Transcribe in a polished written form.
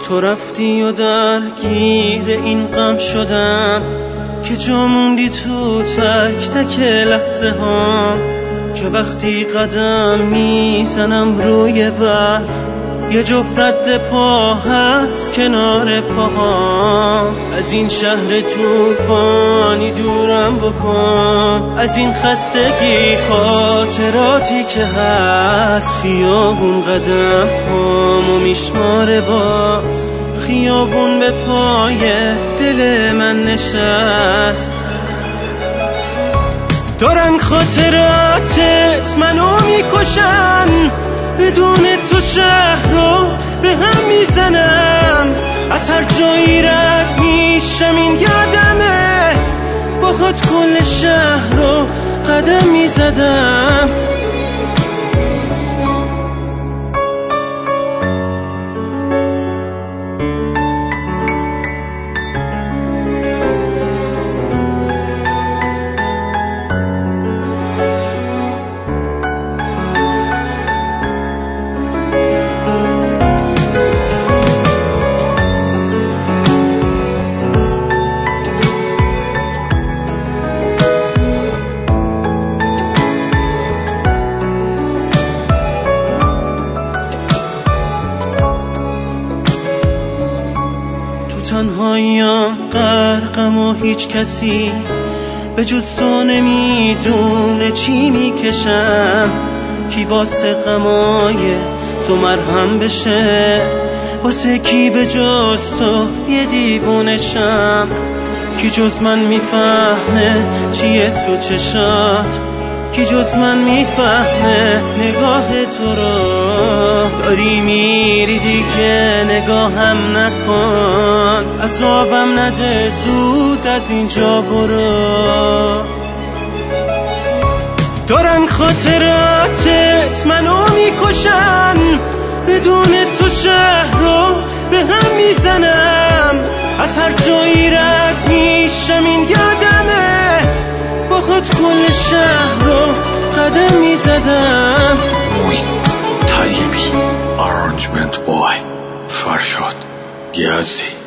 تو رفتی و درگیر این غم شدم که جا موندی تو تک تک لحظه ها، که وقتی قدم میزنم روی برف یه جفت رد پا هست کنار پاها. از این شهر طوفانی دورم بکن، از این خستگی خاطراتی که هست. خیابون قدم هامو میشماره باز، خیابون به پای دل من نشست. دارن خاطراتت منو میکشن، بدون تو شهر رو به هم میزنم. از هر جایی رد میشم این یادمه، با خود کل شهر رو قدم میزدم. تنهاییم غرقم و هیچ کسی به جز تو نمیدونه چی میکشم. کی واسه غمای تو مرهم بشه، واسه کی به جز تو یه دیوونشم. کی جز من میفهمه چیه تو چشات، کی جز من میفهمه نگاه تو رو. داری میری دیگه نگاهم نکن، عذابم نده زود از اینجا برو. دارن خاطراتت منو میکشن، بدون تو شهر رو به هم میزنم. از هر جایی رد میشم این یادمه، با خود کل شهر رو قدم میزدم. موین طیبی، آرانجمنت بای فرشاد یزدی.